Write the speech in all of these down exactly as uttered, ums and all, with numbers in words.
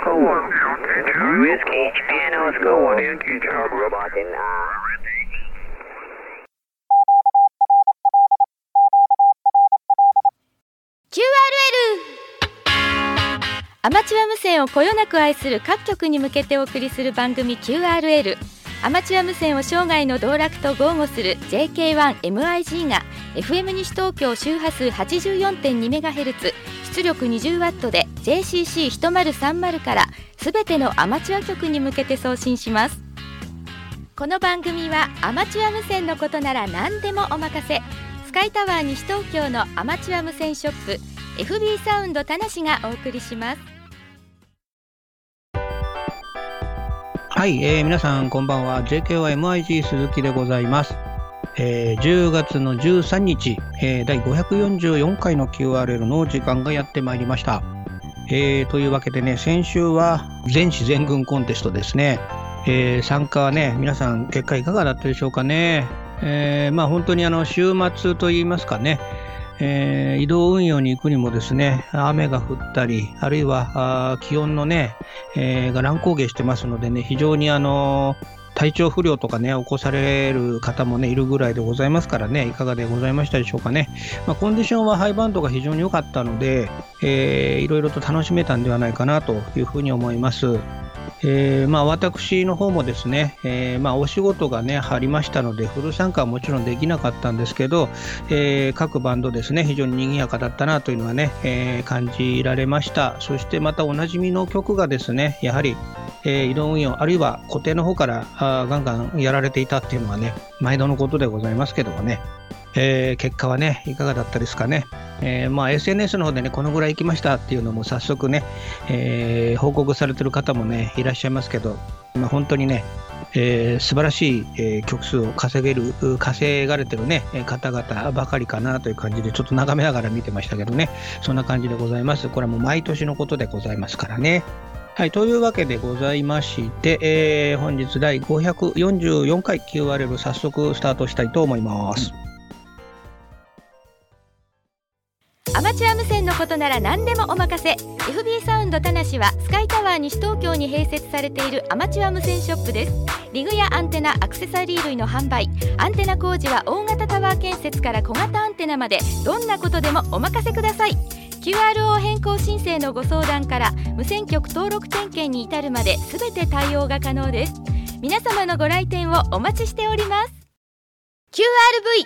School one. Whiskey Piano School one. Robot in キューアールエル アマチュア無線をこよなく愛する各局に向けてお送りする番組 キューアールエル。 アマチュア無線を生涯の道楽と豪語する ジェーケーワンエムアイジー が エフエム 西東京周波数 はちじゅうよんてんにメガヘルツ 出力 にじゅうワット で ジェーシーシーひとまるさんまる からすべてのアマチュア局に向けて送信します。この番組はアマチュア無線のことなら何でもお任せ、スカイタワー西東京のアマチュア無線ショップ エフビー サウンド田無がお送りします。 はい、えー、皆さんこんばんは。 ジェーケーワンエムアイジー 鈴木でございます。えー、じゅうがつのじゅうさんにち、えー、だいごひゃくよんじゅうよんかいの キューアールエル の時間がやってまいりました。えー、というわけでね、先週は全市全軍コンテストですね。えー、参加はね、皆さん結果いかがだったでしょうかね。えー、まあ本当にあの週末といいますかね、えー、移動運用に行くにもですね、雨が降ったり、あるいはあ気温のね、えー、が乱高下してますのでね、非常にあの体調不良とかね起こされる方もねいるぐらいでございますからね、いかがでございましたでしょうかね。まあ、コンディションはハイバンドが非常に良かったので、えー、いろいろと楽しめたんではないかなというふうに思います。えーまあ、私の方もですね、えーまあ、お仕事がね入りましたのでフル参加はもちろんできなかったんですけど、えー、各バンドですね非常に賑やかだったなというのはね、えー、感じられました。そしてまたおなじみの曲がですねやはり、えー、移動運用あるいは固定の方からあガンガンやられていたっていうのはね毎度のことでございますけどもね、えー、結果はねいかがだったですかね。えーまあ、エスエヌエス の方でねこのぐらい行きましたっていうのも早速ね、えー、報告されてる方もねいらっしゃいますけど、まあ、本当にね、えー、素晴らしい、えー、曲数を稼げる稼がれてるね方々ばかりかなという感じでちょっと眺めながら見てましたけどね、そんな感じでございます。これはもう毎年のことでございますからね。はい、というわけでございまして、えー、本日だいごひゃくよんじゅうよんかい キューアールエル 早速スタートしたいと思います。 アマチュア無線のことなら何でもお任せ。 エフビー サウンド田無はスカイタワー西東京に併設されているアマチュア無線ショップです。リグやアンテナ、アクセサリー類の販売、アンテナ工事は大型タワー建設から小型アンテナまでどんなことでもお任せください。 キューアールオー 変更申請のご相談から無線局登録点検に至るまで全て対応が可能です。皆様のご来店をお待ちしております。 キューアールブイ。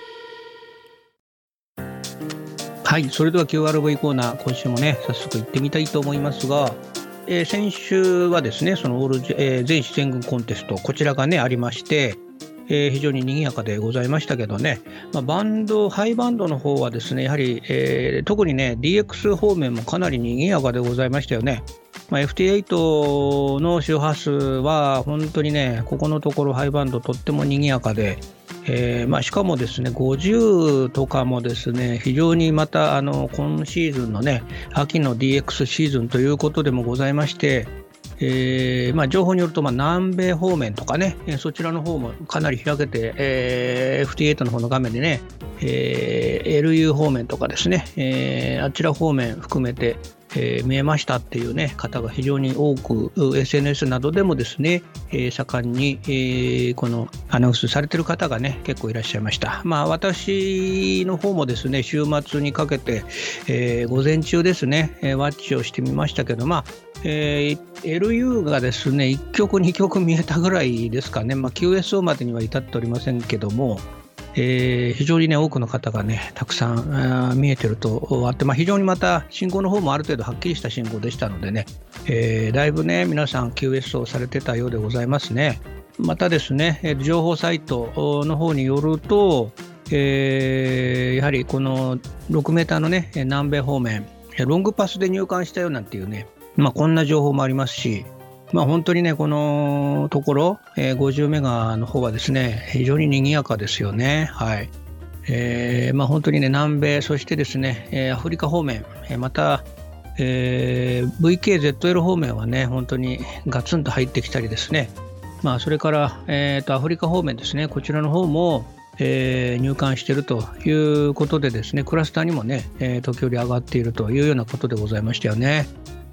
はい、それでは キューアールブイ コーナー、今週もね早速行ってみたいと思いますが、えー、先週はですねそのオール、えー、全市全軍コンテスト、こちらがねありまして、えー、非常に賑やかでございましたけどね、まあ、バンドハイバンドの方はですねやはり、えー、特にね ディーエックス 方面もかなり賑やかでございましたよね。まあ、エフティーエイト の周波数は本当にねここのところハイバンドとっても賑やかで、えーまあ、しかもですねごじゅうとかもですね非常にまたあの今シーズンのね秋の ディーエックス シーズンということでもございまして、えーまあ、情報によるとまあ南米方面とかねそちらの方もかなり開けて、えー、エフティーエイト の方の画面でね、えー、エルユー 方面とかですね、えー、あちら方面含めてえー、見えましたっていう、ね、方が非常に多く エスエヌエス などでもですね、えー、盛んに、えー、このアナウンスされている方がね結構いらっしゃいました。まあ、私の方もですね週末にかけて、えー、午前中ですね、えー、ワッチをしてみましたけど、まあえー、エルユー がですねいっきょくにきょく見えたぐらいですかね、まあ、キューエスオー までには至っておりませんけども、えー、非常にね多くの方がねたくさん見えてるとあって、まあ、非常にまた信号の方もある程度はっきりした信号でしたのでね、えー、だいぶね皆さん キューエス をされてたようでございますね。またですね情報サイトの方によると、えー、やはりこのろくメーターのね南米方面ロングパスで入管したよなんていうね、まあ、こんな情報もありますし、まあ、本当にねこのところ、えー、ごじゅうメガの方はですね非常に賑やかですよね。はい、えーまあ、本当にね南米そしてですね、えー、アフリカ方面、えー、また、えー、ブイケーゼットエル 方面はね本当にガツンと入ってきたりですね、まあ、それから、えー、とアフリカ方面ですねこちらの方も、えー、入管しているということでですねクラスターにもね、えー、時折上がっているというようなことでございましたよね。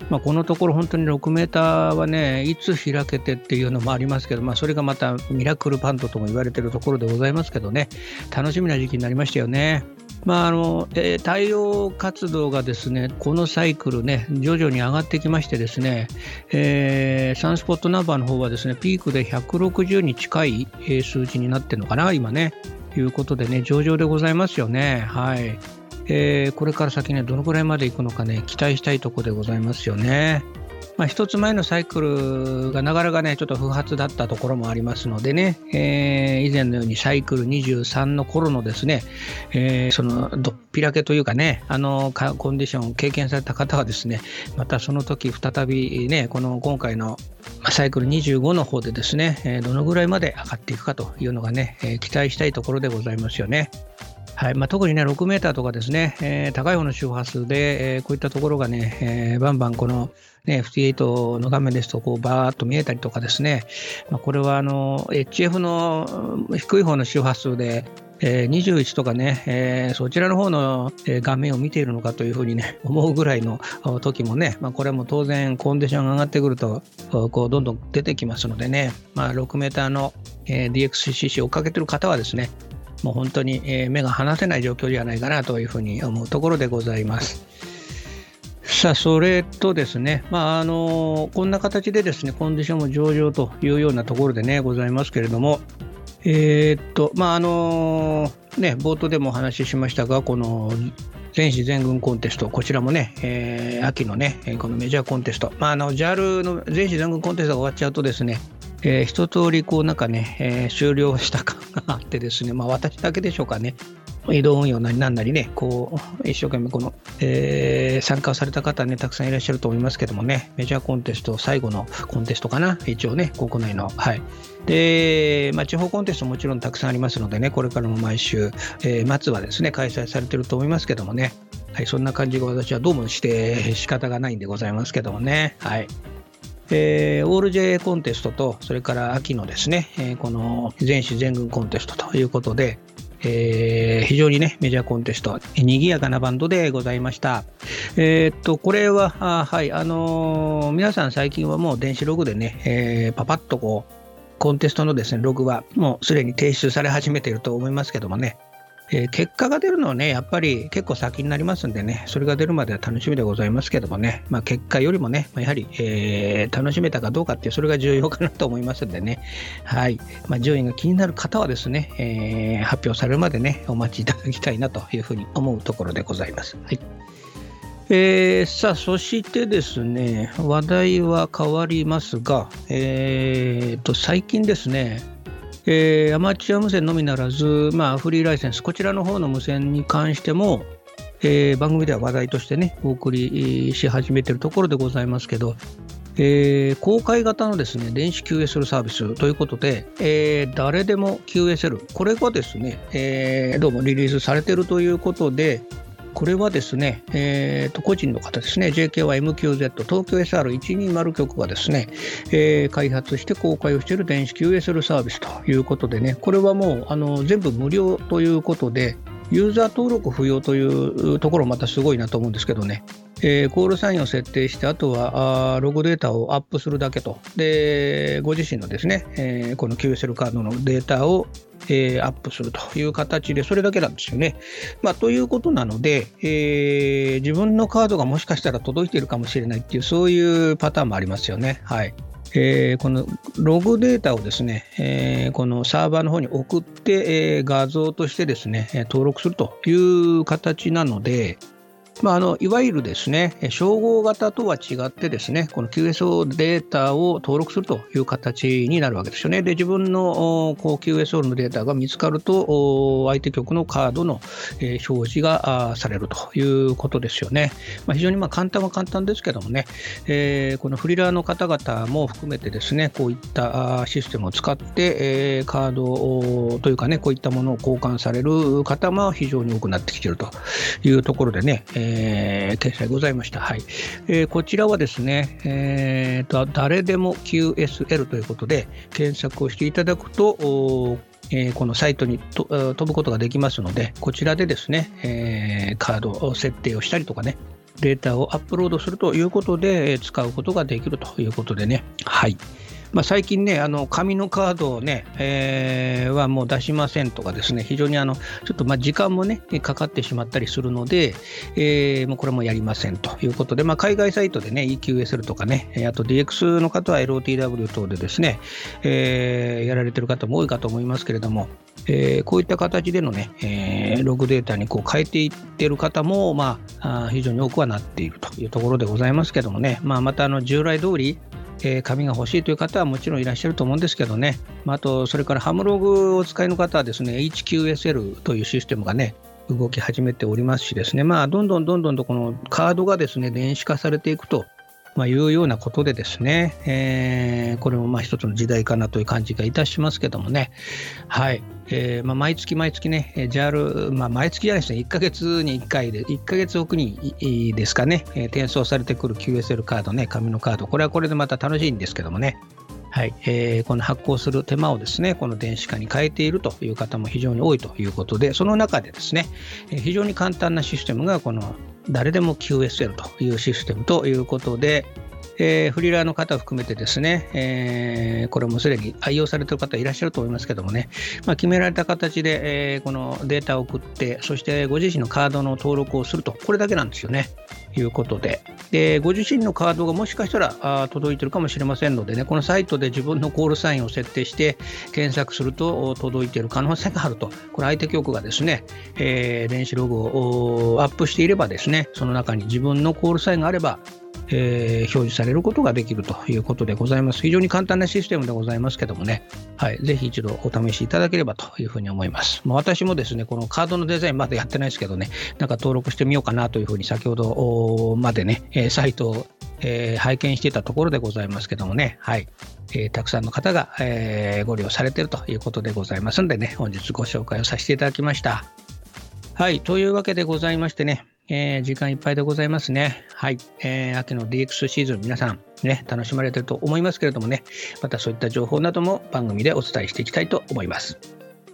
まあ、このところ本当にろくメーターはね、いつ開けてっていうのもありますけど、まあ、それがまたミラクルパントとも言われているところでございますけどね、楽しみな時期になりましたよね。まああのえー、太陽活動がですね、このサイクルね、徐々に上がってきましてですね、えー、サンスポットナンバーの方はですね、ピークでひゃくろくじゅうに近い、えー、数字になってるのかな、今ね、ということでね、上々でございますよね。はい。えー、これから先ね、どのくらいまでいくのかね、期待したいところでございますよね。まあ、一つ前のサイクルがなかなかね、ちょっと不発だったところもありますのでね、えー、以前のようにサイクルにじゅうさんの頃のですね、えー、そのどっぴらけというかね、あのコンディションを経験された方はですね、またその時再びね、この今回のサイクルにじゅうごの方でですね、えー、どのぐらいまで上がっていくかというのがね、えー、期待したいところでございますよね。はい、まあ、特にねろくメーターとかですね、えー、高い方の周波数で、えー、こういったところがね、えー、バンバンこの、ね、エフティーエイト の画面ですとこうバーッと見えたりとかですね、まあ、これはあの エイチエフ の低い方の周波数で、えー、にじゅういちとかね、えー、そちらの方の画面を見ているのかというふうにね思うぐらいの時もね、まあ、これも当然コンディションが上がってくるとこうどんどん出てきますのでね、まあ、ろくメーターの ディーエックスシーシー を追っかけている方はですね、もう本当に目が離せない状況じゃないかなというふうに思うところでございます。さあ、それとですね、まああのこんな形でですね、コンディションも上々というようなところでねございますけれども、えー、っとまああのね冒頭でもお話ししましたが、この全市全軍コンテスト、こちらもね、えー、秋のねこのメジャーコンテスト、まあ、あの ジャール の全市全軍コンテストが終わっちゃうとですね、えー、一通りこうなんかね、えー、終了した感があってですね、まあ私だけでしょうかね、移動運用なりなんなりね、こう一生懸命この、えー、参加された方ね、たくさんいらっしゃると思いますけどもね、メジャーコンテスト最後のコンテストかな、一応ね、国内の。はい。で、まあ、地方コンテストもちろんたくさんありますのでね、これからも毎週、えー、末はですね、開催されてると思いますけどもね、はい、そんな感じが私はどうもして仕方がないんでございますけどもね、はい。えー、オール ジェイ コンテストと、それから秋のですね、えー、この全市全軍コンテストということで、えー、非常にねメジャーコンテスト、賑やかなバンドでございました。えー、っとこれはあ、はいあのー、皆さん最近はもう電子ログでね、えー、パパッとこうコンテストのですねログはもうすでに提出され始めていると思いますけどもね、えー、結果が出るのはねやっぱり結構先になりますんでね、それが出るまでは楽しみでございますけどもね、まあ、結果よりもねやはり、えー、楽しめたかどうかっていうそれが重要かなと思いますんでね、はい、まあ、順位が気になる方はですね、えー、発表されるまでねお待ちいただきたいなというふうに思うところでございます。はい。えー、さあそしてですね、話題は変わりますが、えー、と最近ですね、えー、アマチュア無線のみならず、まあ、フリーライセンス、こちらの方の無線に関しても、えー、番組では話題としてねお送りし始めているところでございますけど、えー、公開型のですね電子 キューエスエル サービスということで、えー、誰でも キューエスエル、 これがですね、えー、どうもリリースされているということで、これはですね、えー、と個人の方ですね、 ジェーケーワイエムキューゼット 東京 エスアールいちにーまる 局がですね、えー、開発して公開をしている電子 キューエスエル サービスということでね、これはもうあの全部無料ということで、ユーザー登録不要というところまたすごいなと思うんですけどね、えー、コールサインを設定して、あとはあログデータをアップするだけと、でご自身のですね、えー、この キューエスエル カードのデータをえー、アップするという形で、それだけなんですよね。まあ、ということなので、えー、自分のカードがもしかしたら届いているかもしれないっていう、そういうパターンもありますよね。はい。えー、このログデータをですね、えー、このサーバーの方に送って、えー、画像としてですね登録するという形なので、まあ、あのいわゆるですね照合型とは違ってですね、この キューエスオー データを登録するという形になるわけですよね。で、自分のこう キューエスオー のデータが見つかると、相手局のカードの表示がされるということですよね。まあ、非常にまあ簡単は簡単ですけどもね、えー、このフリーラーの方々も含めてですね、こういったシステムを使って、えー、カードというかね、こういったものを交換される方も非常に多くなってきているというところでね、えーえー、掲載ございました。はい。えー、こちらはですね、えー、と誰でも キューエスエル ということで検索をしていただくと、えー、このサイトにと飛ぶことができますので、こちらでですね、えー、カード設定をしたりとかね、 データをアップロードするということで使うことができるということでね。はい。まあ、最近ね、あの紙のカードをね、えー、はもう出しませんとかですね、非常にあのちょっとまあ時間もねかかってしまったりするので、えー、もうこれもやりませんということで、まあ、海外サイトでね イーキューエスエル とかね、あと ディーエックス の方は エルオーティーダブリュー 等でですね、えー、やられてる方も多いかと思いますけれども、えー、こういった形でのね、えー、ログデータにこう変えていってる方も、まあ、非常に多くはなっているというところでございますけどもね、まあ、またあの従来通りえー、紙が欲しいという方はもちろんいらっしゃると思うんですけどね、まあ、あとそれからハムログをお使いの方はですね エイチキューエスエル というシステムがね動き始めておりますしですね、まあ、どんどんどんどんとこのカードがですね電子化されていくとまあ、いうようなことでですね、えー、これもまあ一つの時代かなという感じがいたしますけどもね。はい。えーまあ、毎月毎月ね、ジャール、まあ、毎月じゃないですね、いっかげつにいっかいで、いっかげつおきにですかね、えー、転送されてくる キューエスエル カードね、紙のカード、これはこれでまた楽しいんですけどもね。はい、えー、この発行する手間をですね、この電子化に変えているという方も非常に多いということで、その中でですね、非常に簡単なシステムがこの誰でも キューエスエル というシステムということで、えー、フリーラーの方を含めてですね、えー、これもすでに愛用されている方いらっしゃると思いますけどもね、まあ、決められた形で、えー、このデータを送って、そしてご自身のカードの登録をすると、これだけなんですよね。ということで、でご自身のカードがもしかしたらあ届いているかもしれませんのでね、このサイトで自分のコールサインを設定して検索すると届いている可能性があると、これ相手局がですね、えー、電子ログをアップしていればですね、その中に自分のコールサインがあればえー、表示されることができるということでございます。非常に簡単なシステムでございますけどもね、はい、ぜひ一度お試しいただければというふうに思います。まあ、私もですね、このカードのデザインまだやってないですけどね、なんか登録してみようかなというふうに先ほどまでね、サイトを、えー、拝見していたところでございますけどもね、はい、えー、たくさんの方が、えー、ご利用されているということでございますのでね、本日ご紹介をさせていただきました。はい、というわけでございましてね、えー、時間いっぱいでございますね。はい、えー、秋の ディーエックス シーズン皆さんね楽しまれていると思いますけれどもね、またそういった情報なども番組でお伝えしていきたいと思います。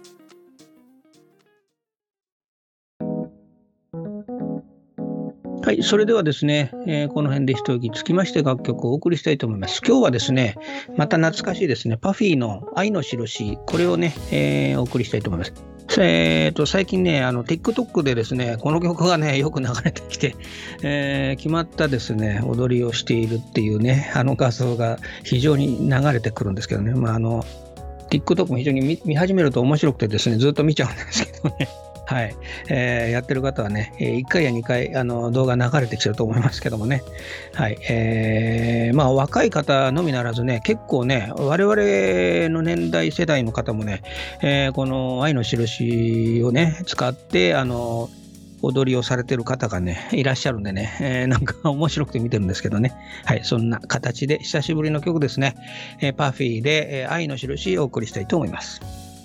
はい、それではですね、えー、この辺で一息つきまして楽曲をお送りしたいと思います。今日はですね、また懐かしいですね、パフィーの愛のしるし、これをね、えー、お送りしたいと思います。えー、と最近ね、あの TikTok でですね、この曲がねよく流れてきて、えー、決まったですね踊りをしているっていうね、あの画像が非常に流れてくるんですけどね、まあ、あの TikTok も非常に 見, 見始めると面白くてですね、ずっと見ちゃうんですけどね。はい、えー、やってる方はね、いっかいやにかいあの動画流れてきてると思いますけどもね、はい、えー、まあ若い方のみならずね、結構ね、我々の年代世代の方もね、えー、この愛のしるしをね使ってあの踊りをされてる方がねいらっしゃるんでね、えー、なんか面白くて見てるんですけどね、はい、そんな形で久しぶりの曲ですね、えー、パフィーで、えー、愛のしるしをお送りしたいと思います。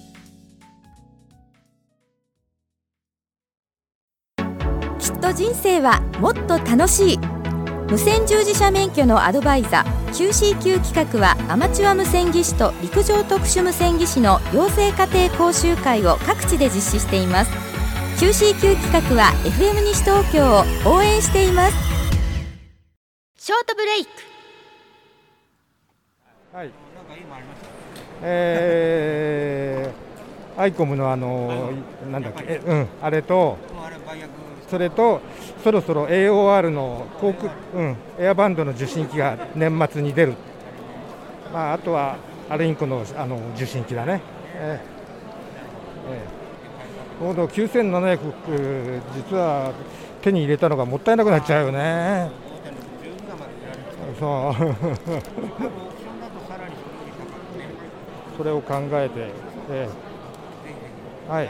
きっと人生はもっと楽しい。無線従事者免許のアドバイザー キューシーキュー 企画はアマチュア無線技師と陸上特殊無線技師の養成家庭講習会を各地で実施しています。 キューシーキュー 企画は エフエム 西東京を応援しています。ショートブレイク。 はい、えー、アイコムのあのなんだっけ、え、うん、あれとそれとそろそろ エーオーアール の航空、うん、エアバンドの受信機が年末に出る、まあ、あとはアルインコ の, あの受信機だね、えーえー、ちょうどきゅうせんななひゃく実は手に入れたのがもったいなくなっちゃうよね。そうそれを考えて、えー、はい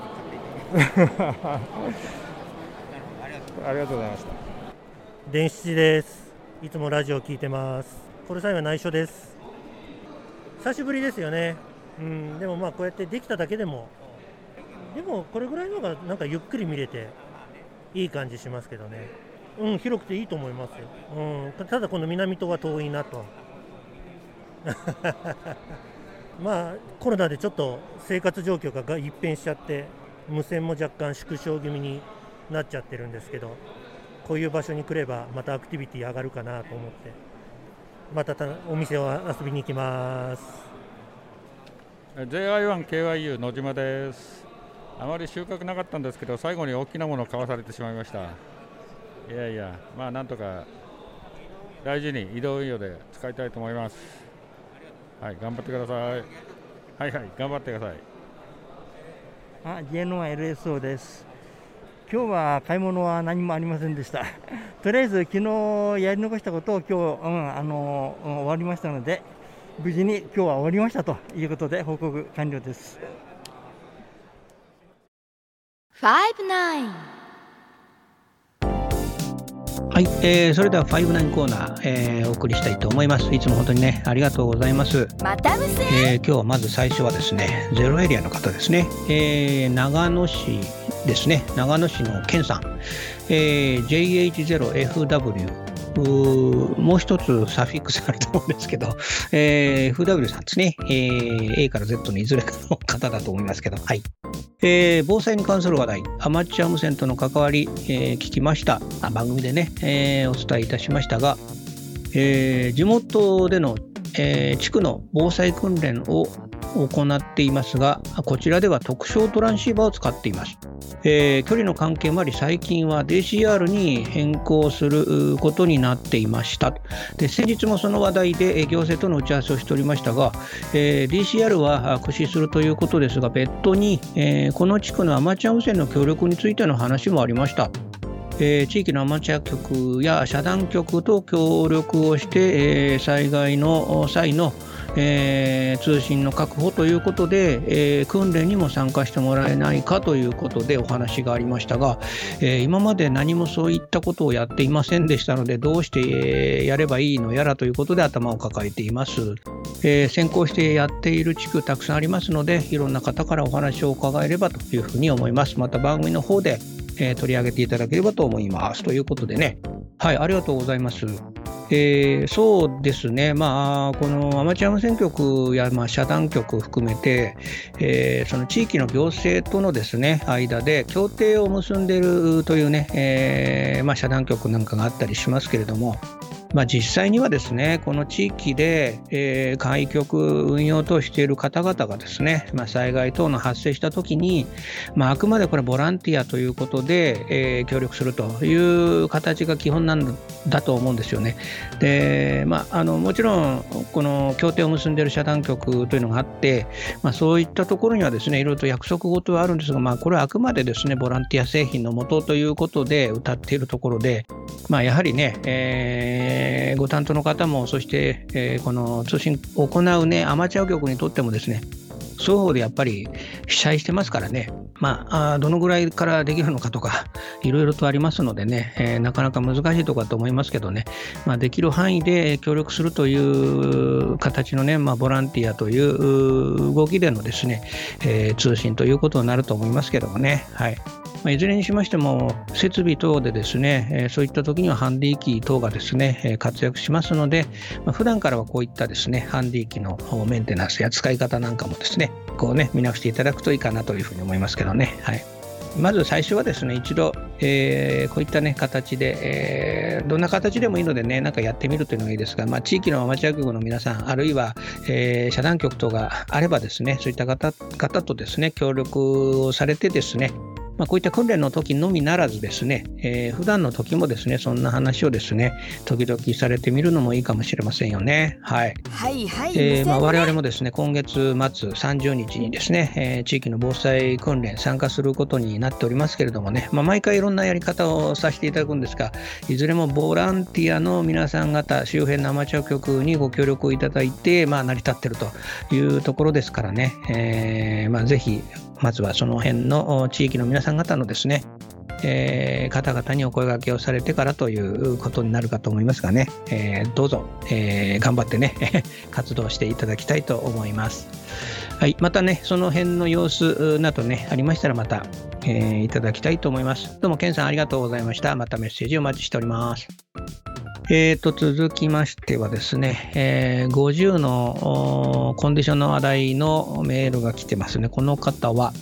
ありがとうございました。 電七です。いつもラジオ聞いてます。これ際は内緒です。久しぶりですよね。うん、でもまあこうやってできただけでもでもこれぐらいのがなんかゆっくり見れていい感じしますけどね。うん、広くていいと思いますよ。うん、ただこの南棟は遠いなとまあコロナでちょっと生活状況が一変しちゃって無線も若干縮小気味になっちゃってるんですけど、 こういう場所に来ればまたアクティビティ上がるかなと思って、またお店を遊びに行きます。 ジェイアイワンケーワイユー 野島です。あまり収穫なかったんですけど、最後に大きなものを買わされてしまいました。いやいや、まあなんとか大事に移動運用で使いたいと思います。はい、頑張ってください。はいはい、頑張ってください。 あ、ジェイエヌワンエルエスオー です。今日は買い物は何もありませんでした。とりあえず昨日やり残したことを今日、うん、あの、うん、終わりましたので、無事に今日は終わりましたということで報告完了です。 ファイブナイン。 はい、えー、それではファイブナインコーナー、えー、お送りしたいと思います。いつも本当にね、ありがとうございます。 またむせ、 えー、今日はまず最初はですね、ゼロエリアの方ですね、えー、長野市ですね、長野市のケンさん、えー、ジェイエイチゼロエフダブリュー、もう一つサフィックスあると思うんですけど、えー、エフダブリュー さんですね、えー、A から Z のいずれかの方だと思いますけど、はい。えー、防災に関する話題、アマチュア無線との関わり、えー、聞きました。あ、番組でね、えー、お伝えいたしましたが、えー、地元での、えー、地区の防災訓練を行っていますが、こちらでは特殊トランシーバーを使っています。えー、距離の関係もあり、最近は ディーシーアール に変更することになっていました。で、先日もその話題で行政との打ち合わせをしておりましたが、えー、ディーシーアール は駆使するということですが、別途に、えー、この地区のアマチュア無線の協力についての話もありました。えー、地域のアマチュア局や遮断局と協力をして、えー、災害の際のえー、通信の確保ということで、えー、訓練にも参加してもらえないかということでお話がありましたが、えー、今まで何もそういったことをやっていませんでしたので、どうして、えー、やればいいのやらということで頭を抱えています。えー、先行してやっている地区たくさんありますので、いろんな方からお話を伺えればというふうに思います。また番組の方で、えー、取り上げていただければと思いますということでね、はい、ありがとうございます。えー、そうですね、まあ、このアマチュア無線局や、まあ、遮断局含めて、えー、その地域の行政とのですね、間で協定を結んでいるというね、えーまあ、遮断局なんかがあったりしますけれども、まあ、実際にはですね、この地域で、えー、開局運用としている方々がですね、まあ、災害等の発生したときに、まあ、あくまでこれボランティアということで、えー、協力するという形が基本なんだと思うんですよね。で、まあ、あのもちろんこの協定を結んでいる遮断局というのがあって、まあ、そういったところにはですね、いろいろと約束事はあるんですが、まあ、これはあくまでですね、ボランティア製品のもとということで謳っているところで、まあ、やはりね、えーえー、ご担当の方も、そして、えー、この通信を行う、ね、アマチュア局にとってもですね、双方でやっぱり被災してますからね、まあ、あどのぐらいからできるのかとかいろいろとありますのでね、えー、なかなか難しいところだと思いますけどね、まあ、できる範囲で協力するという形のね、まあ、ボランティアという動きでのですね、えー、通信ということになると思いますけどもね、はい。まあ、いずれにしましても設備等でですね、えー、そういった時にはハンディ機等がですね、えー、活躍しますので、まあ、普段からはこういったですね、ハンディ機のメンテナンスや使い方なんかもですね、こうね、見直していただくといいかなというふうに思いますけどね。はい。まず最初はですね、一度、えー、こういったね、形で、えー、どんな形でもいいのでね、なんかやってみるというのがいいですが、まあ、地域のアマチュア局の皆さん、あるいは、えー、遮断局等があればですね、そういった方、方とですね、協力をされてですね、まあ、こういった訓練の時のみならずですね、えー、普段の時もですね、そんな話をですね、時々されてみるのもいいかもしれませんよね。はい。 はいはい。 えーまあ、我々もですね、今月末さんじゅうにちにですね、えー、地域の防災訓練参加することになっておりますけれどもね、まあ、毎回いろんなやり方をさせていただくんですが、いずれもボランティアの皆さん方、周辺のアマチュア局にご協力いただいて、まあ、成り立っているというところですからね、えーまあ、ぜひ、まずはその辺の地域の皆さん方のですね、えー、方々にお声掛けをされてからということになるかと思いますがね、えー、どうぞ、えー、頑張ってね活動していただきたいと思います。はい、またね、その辺の様子などねありましたらまた、えー、いただきたいと思います。どうもケンさんありがとうございました。またメッセージお待ちしております。えーと続きましてはですね、えー、ごじゅうのコンディションの話題のメールが来てますね。この方は、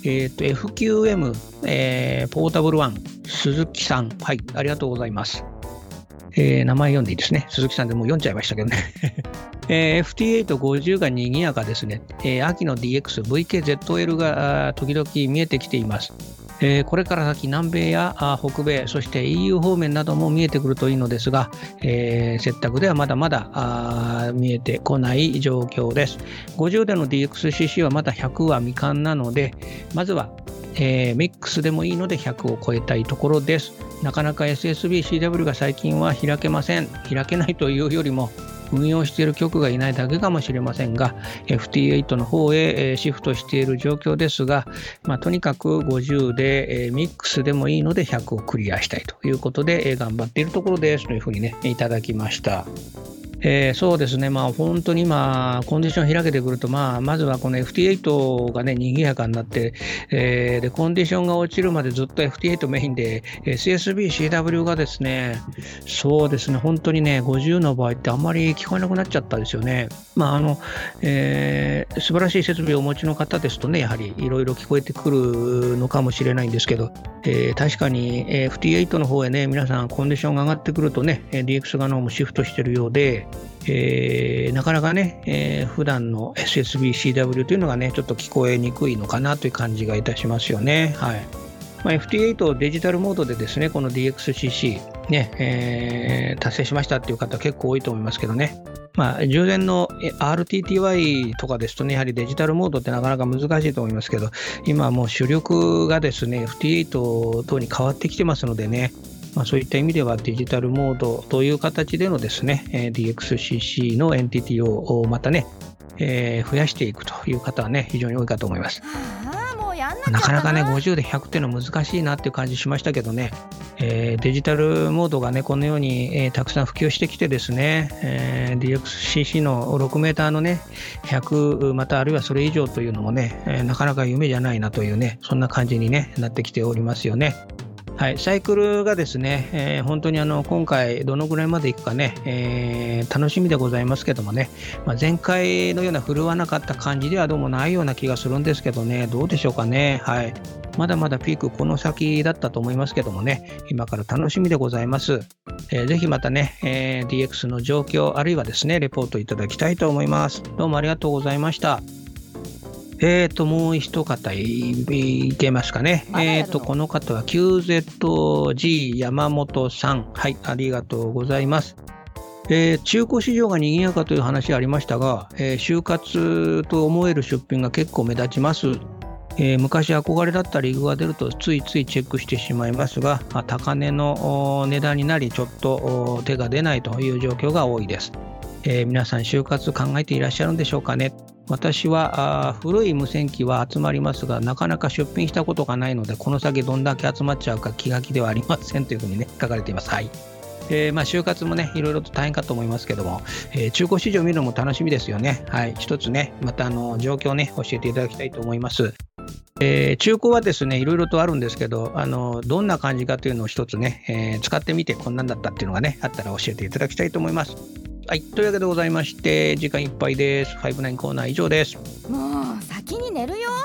えー、と エフキューエム、えー、ポータブルワン鈴木さん、はい、ありがとうございます。えー、名前読んでいいですね。鈴木さんでもう読んじゃいましたけどね、えー、エフティーエイトごじゅう が賑やかですね、えー、秋の ディーエックス、ブイケーゼットエル が時々見えてきています。えー、これから先南米や北米、そして イーユー 方面なども見えてくるといいのですが、えー、接託ではまだまだ見えてこない状況です。ごじゅうでの ディーエックスシーシー はまだひゃくは未完なので、まずは、えー、ミックスでもいいのでひゃくを超えたいところです。なかなか エスエスビーシーダブリュー が最近は開けません。開けないというよりも運用している局がいないだけかもしれませんが、 エフティーエイト の方へシフトしている状況ですが、まあ、とにかくごじゅうでミックスでもいいのでひゃくをクリアしたいということで頑張っているところですというふうにねいただきました。えー、そうですね、まあ、本当に今コンディション開けてくると、まあ、まずはこの エフティーエイト がね賑やかになって、えー、でコンディションが落ちるまでずっと エフティーエイト メインで エスエスビーシーダブリュー がですね、そうですね、本当にねごじゅうの場合ってあんまり聞こえなくなっちゃったですよね。まああのえー、素晴らしい設備をお持ちの方ですとね、やはりいろいろ聞こえてくるのかもしれないんですけど、えー、確かに エフティーエイト の方へね皆さんコンディションが上がってくるとね ディーエックス 側の方もシフトしているようで、えー、なかなかね、えー、普段の エスエスビーシーダブリュー というのがねちょっと聞こえにくいのかなという感じがいたしますよね。はい。まあ、エフティーエイト デジタルモードでですねこの ディーエックスシーシー ね、えー、達成しましたっていう方結構多いと思いますけどね。まあ、従前の アールティーティーワイ とかですとね、やはりデジタルモードってなかなか難しいと思いますけど、今はもう主力がですね、エフティーエイト 等に変わってきてますのでね、まあ、そういった意味ではデジタルモードという形でのですね、ディーエックスシーシー のエンティティをまたね、えー、増やしていくという方はね、非常に多いかと思います。なかなかね、ごじゅうでひゃくっていうのは難しいなっていう感じしましたけどね、えー、デジタルモードがね、このように、えー、たくさん普及してきてですね、えー、ディーエックスシーシー のろくメーターのね、ひゃくまたあるいはそれ以上というのもね、えー、なかなか夢じゃないなというね、そんな感じに、ね、なってきておりますよね。はい、サイクルがですね、えー、本当にあの今回どのぐらいまでいくかね、えー、楽しみでございますけどもね、まあ、前回のような振るわなかった感じではどうもないような気がするんですけどね、どうでしょうかね。はい、まだまだピークこの先だったと思いますけどもね、今から楽しみでございます。えー、ぜひまたね、えー、ディーエックス の状況あるいはですねレポートいただきたいと思います。どうもありがとうございました。えーと、もう一方い, いけますかね。えーと、この方は キューゼットジー 山本さん。はい、ありがとうございます。えー、中古市場が賑やかという話ありましたが、えー、就活と思える出品が結構目立ちます。えー、昔憧れだったリグが出るとついついチェックしてしまいますが、高値の値段になりちょっと手が出ないという状況が多いです。えー、皆さん就活考えていらっしゃるんでしょうかね。私は古い無線機は集まりますがなかなか出品したことがないのでこの先どんだけ集まっちゃうか気が気ではありませんというふうにね書かれています。はい。えー、まあ就活もねいろいろと大変かと思いますけども、えー、中古市場を見るのも楽しみですよね。はい、一つねまたあの状況をね教えていただきたいと思います。えー、中古はですねいろいろとあるんですけど、あのどんな感じかというのを一つね、えー、使ってみてこんなんだったっていうのがねあったら教えていただきたいと思います。はい、というわけでございまして時間いっぱいです。ファイブナインコーナー以上です。 もう先に寝るよ。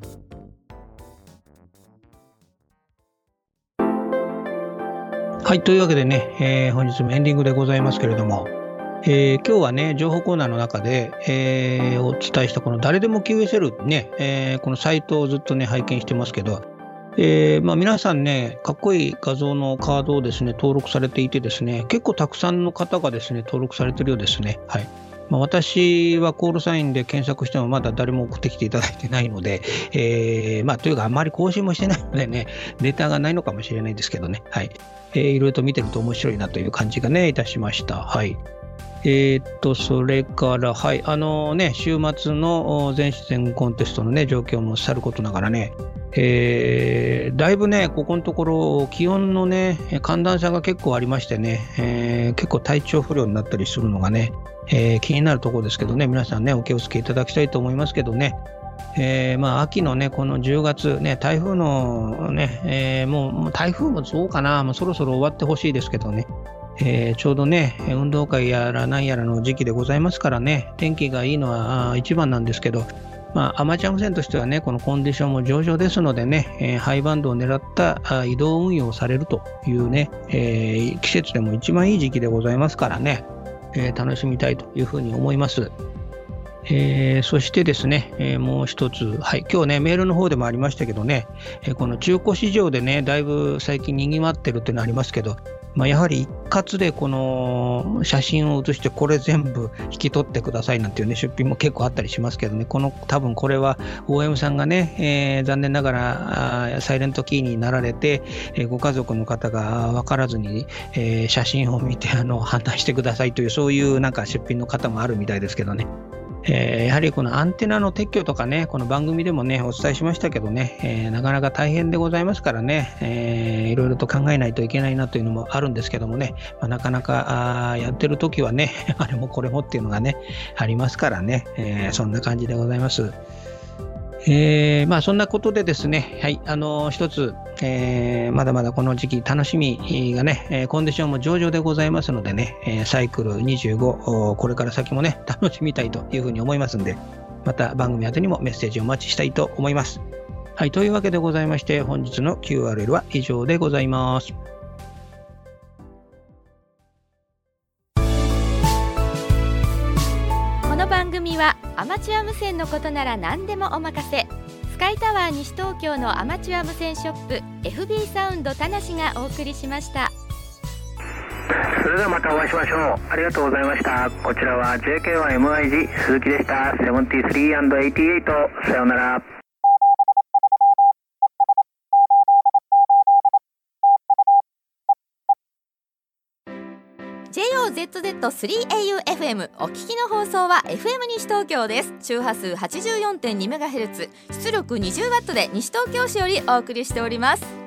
はい、というわけでね、えー、本日もエンディングでございますけれども、えー、今日はね情報コーナーの中で、えー、お伝えしたこの誰でも キューエスエル ね、えー、このサイトをずっとね拝見してますけど、えーまあ、皆さんねかっこいい画像のカードをですね登録されていてですね結構たくさんの方がですね登録されているようですね。はい。まあ、私はコールサインで検索してもまだ誰も送ってきていただいてないので、えーまあ、というかあんまり更新もしてないのでねデータがないのかもしれないですけどね、はい。えー、いろいろと見てると面白いなという感じがねいたしました。はい。えー、っとそれからはいあのね週末の全自然コンテストのね状況もさることながらね、えー、だいぶねここのところ気温のね寒暖差が結構ありましてね、えー、結構体調不良になったりするのがね、えー、気になるところですけどね皆さんねお気をつけいただきたいと思いますけどね。えーまあ、秋のねこのじゅうがつね台風のね、えー、もう、もう台風もそうかなもうそろそろ終わってほしいですけどね、えー、ちょうどね運動会やら何やらの時期でございますからね天気がいいのは一番なんですけど、 まあ、アマチュア無線としてはね、このコンディションも上々ですのでね、えー、ハイバンドを狙ったあ移動運用をされるというね、えー、季節でも一番いい時期でございますからね、えー、楽しみたいというふうに思います。えー、そしてですね、えー、もう一つ、はい、今日ね、メールの方でもありましたけどね、えー、この中古市場でね、だいぶ最近にぎわってるっていうのありますけど、まあ、やはり一括でこの写真を写してこれ全部引き取ってくださいなんていうね、出品も結構あったりしますけどね、この多分これは オーエム さんがね、えー、残念ながらサイレントキーになられて、えー、ご家族の方が分からずに、えー、写真を見てあの判断してくださいという、そういうなんか出品の方もあるみたいですけどね。えー、やはりこのアンテナの撤去とかね、この番組でもねお伝えしましたけどね、えー、なかなか大変でございますからね、えー、いろいろと考えないといけないなというのもあるんですけどもね、まあ、なかなかあやってる時はねあれもこれもっていうのがねありますからね、えー、そんな感じでございます。えー、まあそんなことでですね、はい、あのー、一つ、えー、まだまだこの時期楽しみがね、えー、コンディションも上々でございますのでね、えー、サイクルにじゅうご、これから先もね楽しみたいというふうに思いますんで、また番組宛てにもメッセージをお待ちしたいと思います。はい、というわけでございまして、本日の キューアールエル は以上でございます。 この番組はアマチュア無線のことなら何でもお任せ、スカイタワー西東京のアマチュア無線ショップ エフビー サウンド田無がお送りしました。 それではまたお会いしましょう。ありがとうございました。こちらは ジェーケーワンエムアイジー 鈴木でした。ななじゅうさんアンドはちじゅうはち、さようなら。 ジェイオーゼットゼットスリーエーユーエフエム お聞きの放送は エフエム 西東京です。周波数 はちじゅうよんてんにメガヘルツ、出力 にじゅうワット で西東京市よりお送りしております。